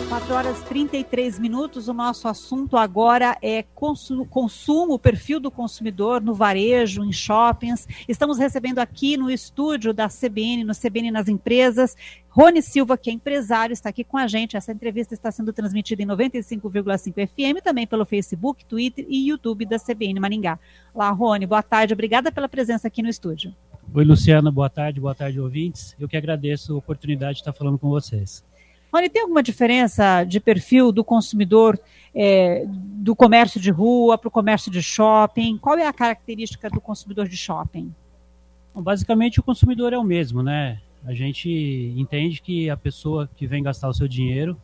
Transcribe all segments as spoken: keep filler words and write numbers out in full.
quatro horas e trinta e três minutos, o nosso assunto agora é consumo, consumo, o perfil do consumidor no varejo, em shoppings. Estamos recebendo aqui no estúdio da C B N, no C B N nas Empresas, Rony Silva, que é empresário, está aqui com a gente. Essa entrevista está sendo transmitida em noventa e cinco vírgula cinco F M, também pelo Facebook, Twitter e YouTube da C B N Maringá. Olá, Rony, boa tarde, obrigada pela presença aqui no estúdio. Oi, Luciana, boa tarde, boa tarde, ouvintes. Eu que agradeço a oportunidade de estar falando com vocês. Rony, tem alguma diferença de perfil do consumidor é, do comércio de rua para o comércio de shopping? Qual é a característica do consumidor de shopping? Bom, basicamente, o consumidor é o mesmo, né? A gente entende que a pessoa que vem gastar o seu dinheiro,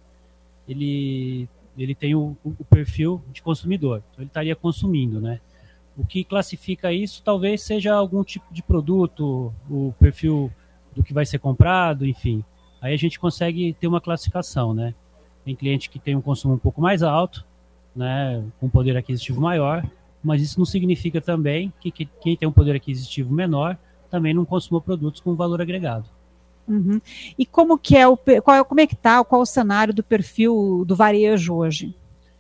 ele, ele tem o, o perfil de consumidor, então ele estaria consumindo, né? O que classifica isso talvez seja algum tipo de produto, o perfil do que vai ser comprado, enfim. Aí a gente consegue ter uma classificação, né? Tem cliente que tem um consumo um pouco mais alto, né, com poder aquisitivo maior, mas isso não significa também que, que quem tem um poder aquisitivo menor também não consuma produtos com valor agregado. Uhum. E como que é o qual é, como é que tá, qual é o cenário do perfil do varejo hoje?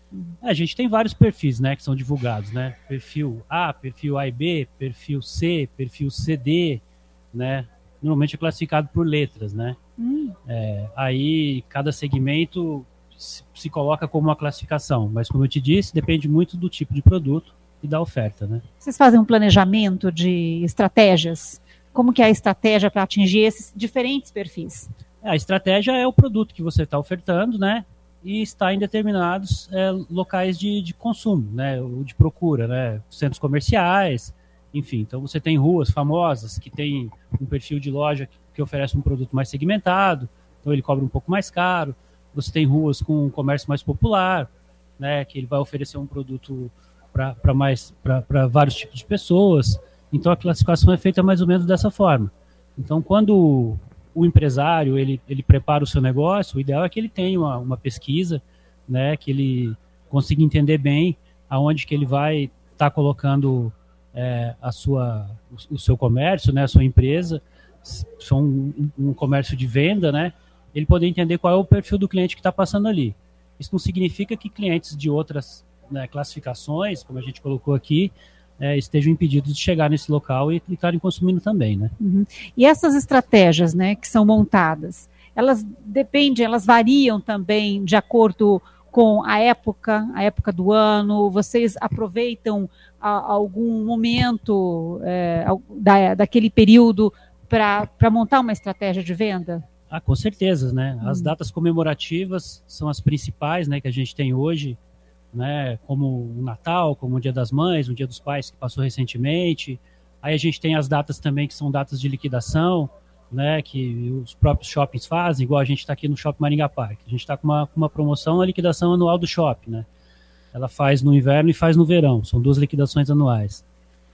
A gente tem vários perfis, né, que são divulgados, né? Perfil A, perfil A e B, perfil C, perfil C D, né? Normalmente é classificado por letras, né? Hum. É, aí cada segmento se, se coloca como uma classificação, mas como eu te disse, depende muito do tipo de produto e da oferta, né? Vocês fazem um planejamento de estratégias? Como que é a estratégia para atingir esses diferentes perfis? A estratégia é o produto que você está ofertando, né? E está em determinados é, locais de, de consumo, né? Ou de procura, né? Centros comerciais, enfim. Então você tem ruas famosas que tem um perfil de loja que, que oferece um produto mais segmentado, então ele cobra um pouco mais caro. Você tem ruas com um comércio mais popular, né? Que ele vai oferecer um produto para mais para vários tipos de pessoas. Então a classificação é feita mais ou menos dessa forma. Então quando o empresário ele, ele prepara o seu negócio, o ideal é que ele tenha uma, uma pesquisa, né, que ele consiga entender bem aonde que ele vai estar tá colocando é, a sua, o, o seu comércio, né, a sua empresa, se for um, um comércio de venda, né, ele poder entender qual é o perfil do cliente que está passando ali. Isso não significa que clientes de outras, né, classificações, como a gente colocou aqui, É, estejam impedidos de chegar nesse local e estarem consumindo também, né? Uhum. E essas estratégias, né, que são montadas, elas dependem, elas variam também de acordo com a época, a época do ano? Vocês aproveitam a, algum momento é, da, daquele período para montar uma estratégia de venda? Ah, com certeza, né? As uhum. datas comemorativas são as principais, né, que a gente tem hoje, né, como o Natal, como o Dia das Mães, o Dia dos Pais que passou recentemente. Aí a gente tem as datas também que são datas de liquidação, né, que os próprios shoppings fazem, igual a gente está aqui no Shopping Maringá Park. A gente está com uma, uma promoção, a liquidação anual do shopping, né? Ela faz no inverno e faz no verão, são duas liquidações anuais.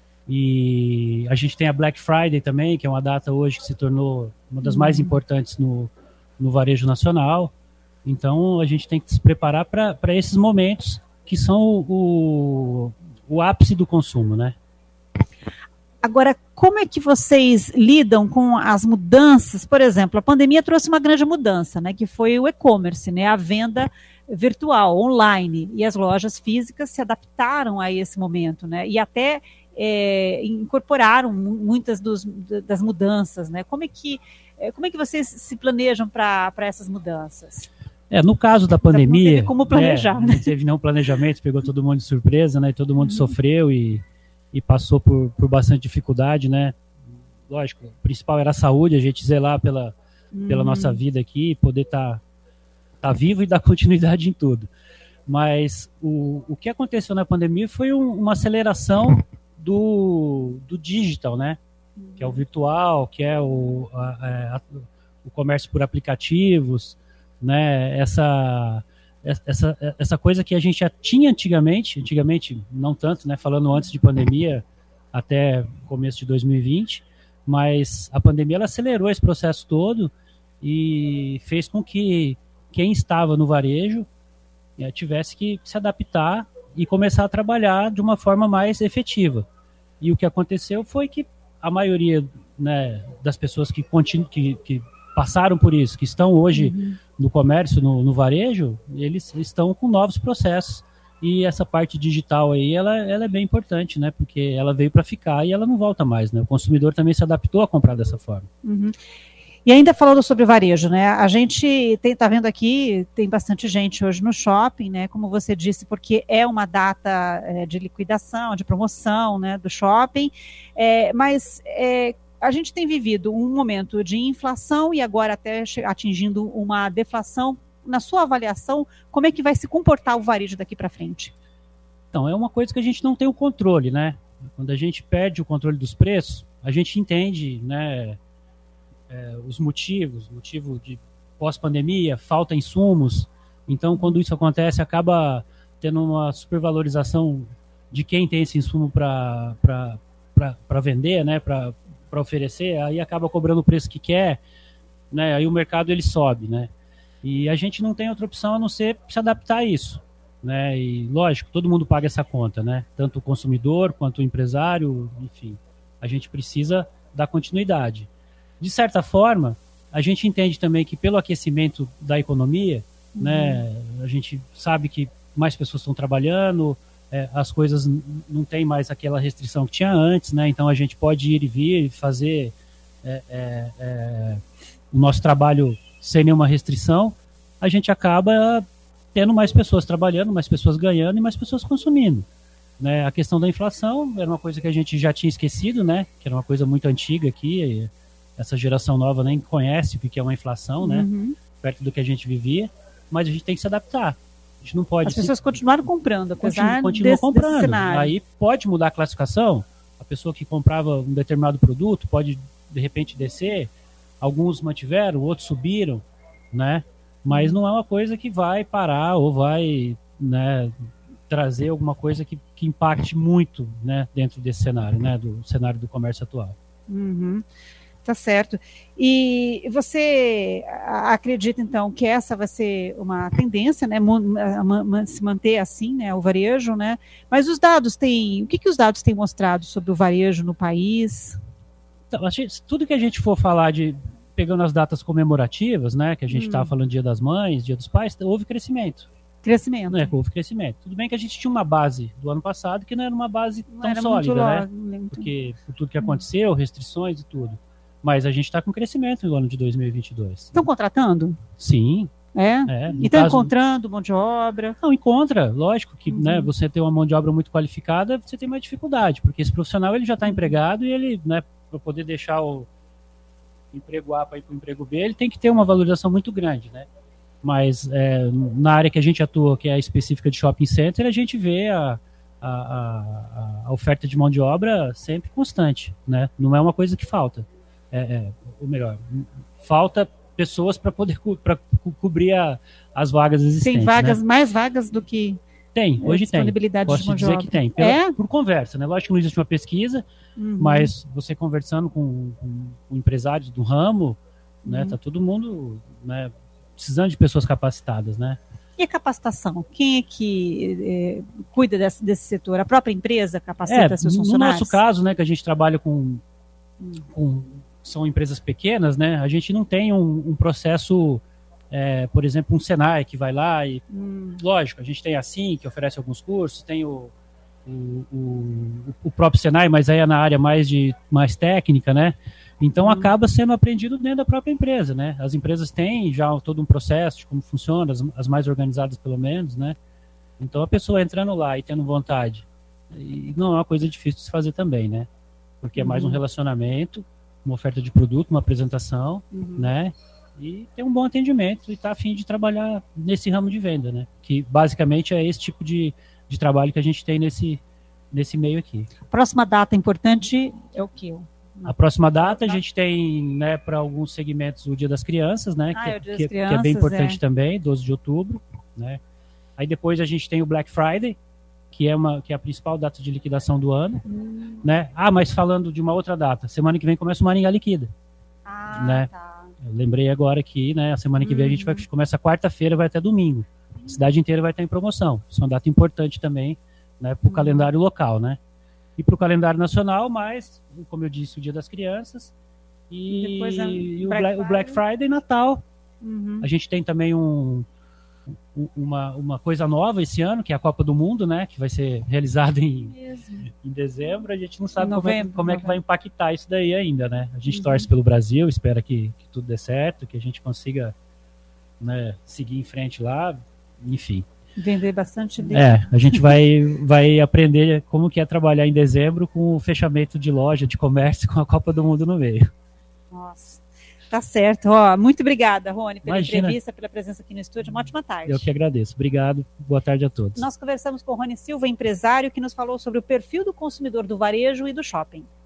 E a gente tem a Black Friday também, que é uma data hoje que se tornou uma das mais importantes no, no varejo nacional. Então a gente tem que se preparar para esses momentos que são o, o, o ápice do consumo, né? Agora, como é que vocês lidam com as mudanças? Por exemplo, a pandemia trouxe uma grande mudança, né? Que foi o e-commerce, né? A venda virtual, online. E as lojas físicas se adaptaram a esse momento, né? E até é, incorporaram muitas dos, das mudanças, né? Como é que, como é que vocês se planejam para essas mudanças? É, no caso da pandemia, não teve como planejar, é, né? Não teve nenhum planejamento, pegou todo mundo de surpresa, né? Todo mundo uhum. sofreu e, e passou por, por bastante dificuldade, né? Lógico, o principal era a saúde, a gente zelar pela, uhum. pela nossa vida aqui, poder estar tá, tá vivo e dar continuidade em tudo. Mas o, o que aconteceu na pandemia foi um, uma aceleração do, do digital, né? Uhum. Que é o virtual, que é o, a, a, o comércio por aplicativos, né, essa, essa, essa coisa que a gente já tinha antigamente, antigamente não tanto, né, falando antes de pandemia, até começo de dois mil e vinte, mas a pandemia ela acelerou esse processo todo e fez com que quem estava no varejo é, tivesse que se adaptar e começar a trabalhar de uma forma mais efetiva. E o que aconteceu foi que a maioria, né, das pessoas que, continu, que, que passaram por isso, que estão hoje uhum. no comércio, no, no varejo, eles estão com novos processos. E essa parte digital aí, ela, ela é bem importante, né? Porque ela veio para ficar e ela não volta mais, né? O consumidor também se adaptou a comprar dessa forma. Uhum. E ainda falando sobre varejo, né? A gente está vendo aqui, tem bastante gente hoje no shopping, né? Como você disse, porque é uma data é, de liquidação, de promoção, né? Do shopping. É, mas é, a gente tem vivido um momento de inflação e agora até atingindo uma deflação. Na sua avaliação, como é que vai se comportar o varejo daqui para frente? Então, é uma coisa que a gente não tem o controle, né? Quando a gente perde o controle dos preços, a gente entende, né, é, os motivos, motivo de pós-pandemia, falta insumos. Então, quando isso acontece, acaba tendo uma supervalorização de quem tem esse insumo para vender, né, para oferecer, aí acaba cobrando o preço que quer, né, aí o mercado ele sobe, né? E a gente não tem outra opção a não ser se adaptar a isso, né? E lógico, todo mundo paga essa conta, né? Tanto o consumidor quanto o empresário, enfim. A gente precisa dar continuidade. De certa forma, a gente entende também que pelo aquecimento da economia, uhum. né? A gente sabe que mais pessoas estão trabalhando, é, as coisas n- não tem mais aquela restrição que tinha antes, né? Então a gente pode ir e vir e fazer é, é, é, o nosso trabalho sem nenhuma restrição, a gente acaba tendo mais pessoas trabalhando, mais pessoas ganhando e mais pessoas consumindo, né? A questão da inflação era uma coisa que a gente já tinha esquecido, né? Que era uma coisa muito antiga aqui, essa geração nova nem conhece o que é uma inflação, uhum. né? Perto do que a gente vivia, mas a gente tem que se adaptar. A gente não pode... As pessoas se... continuaram comprando, apesar Continu, continuam desse, comprando. desse cenário. Aí pode mudar a classificação, a pessoa que comprava um determinado produto pode, de repente, descer. Alguns mantiveram, outros subiram, né? Mas não é uma coisa que vai parar ou vai, né, trazer alguma coisa que, que impacte muito, né, dentro desse cenário, né, do cenário do comércio atual. Uhum. Tá certo. E você acredita, então, que essa vai ser uma tendência, né, se manter assim, né, o varejo, né? Mas os dados têm... O que, que os dados têm mostrado sobre o varejo no país? Então, tudo que a gente for falar de, pegando as datas comemorativas, né, que a gente estava hum. falando Dia das Mães, Dia dos Pais, houve crescimento. Crescimento. Né, houve crescimento. Tudo bem que a gente tinha uma base do ano passado que não era uma base não tão era sólida, muito né, muito... porque por tudo que aconteceu, restrições e tudo. Mas a gente está com crescimento no ano de dois mil e vinte e dois. Estão contratando? Sim. É? é e estão caso... encontrando mão de obra? Não, encontra. Lógico que uhum. né, você ter uma mão de obra muito qualificada, você tem mais dificuldade, porque esse profissional ele já está empregado e ele, né, para poder deixar o emprego A para ir para o emprego B, ele tem que ter uma valorização muito grande, né? Mas é, na área que a gente atua, que é a específica de shopping center, a gente vê a, a, a, a oferta de mão de obra sempre constante, né? Não é uma coisa que falta. É, é, ou melhor, falta pessoas para poder co- pra co- cobrir a, as vagas existentes. Tem vagas, né? mais vagas do que tem, hoje disponibilidade tem. de mão de dizer obra. que tem, pela, é? por conversa, né? Lógico que não existe uma pesquisa, uhum. mas você conversando com, com, com empresários do ramo, uhum. né? Tá todo mundo, né, precisando de pessoas capacitadas, né? E a capacitação? Quem é que é, cuida desse, desse setor? A própria empresa capacita é, seus funcionários? No nosso caso, né, que a gente trabalha com, com são empresas pequenas, né? A gente não tem um, um processo, é, por exemplo, um Senai que vai lá e, hum. lógico, a gente tem a Sim, que oferece alguns cursos, tem o, o, o, o próprio Senai, mas aí é na área mais, de, mais técnica, né? Então hum. acaba sendo aprendido dentro da própria empresa, né? As empresas têm já todo um processo de como funciona, as, as mais organizadas pelo menos, né? Então a pessoa entrando lá e tendo vontade, e não é uma coisa difícil de se fazer também, né? Porque é mais um relacionamento, uma oferta de produto, uma apresentação, uhum. né? E ter um bom atendimento e estar tá a fim de trabalhar nesse ramo de venda, né? Que basicamente é esse tipo de, de trabalho que a gente tem nesse, nesse meio aqui. Próxima data importante é o quê? A próxima data a gente tem, né, para alguns segmentos o Dia das Crianças, né? Ah, que, é o Dia das que, Crianças, que é bem importante é. também, doze de outubro, né? Aí depois a gente tem o Black Friday, que é, uma, que é a principal data de liquidação do ano, hum. né? Ah, mas falando de uma outra data, semana que vem começa o Maringá Liquida. Ah, né? tá. Eu lembrei agora que, né, a semana que vem hum. a gente vai, começa quarta-feira, vai até domingo. A cidade inteira vai estar em promoção. Isso é uma data importante também, né, para o hum. calendário local, né? E para o calendário nacional, mas, como eu disse, o Dia das Crianças e, e, e o, Black, o Black Friday e Natal, Uhum. A gente tem também um, um, uma, uma coisa nova esse ano, que é a Copa do Mundo, né? Que vai ser realizada em, em dezembro. A gente não sabe novembro, como, é, como é que vai impactar isso daí ainda, né? A gente uhum. torce pelo Brasil, espera que, que tudo dê certo, que a gente consiga, né, seguir em frente lá, enfim. Vender bastante livro. É, a gente vai, vai aprender como que é trabalhar em dezembro com o fechamento de loja, de comércio, com a Copa do Mundo no meio. Nossa, tá certo. Ó, muito obrigada, Rony, pela Imagina. entrevista, pela presença aqui no estúdio. Uma ótima tarde. Eu que agradeço. Obrigado. Boa tarde a todos. Nós conversamos com o Rony Silva, empresário, que nos falou sobre o perfil do consumidor do varejo e do shopping.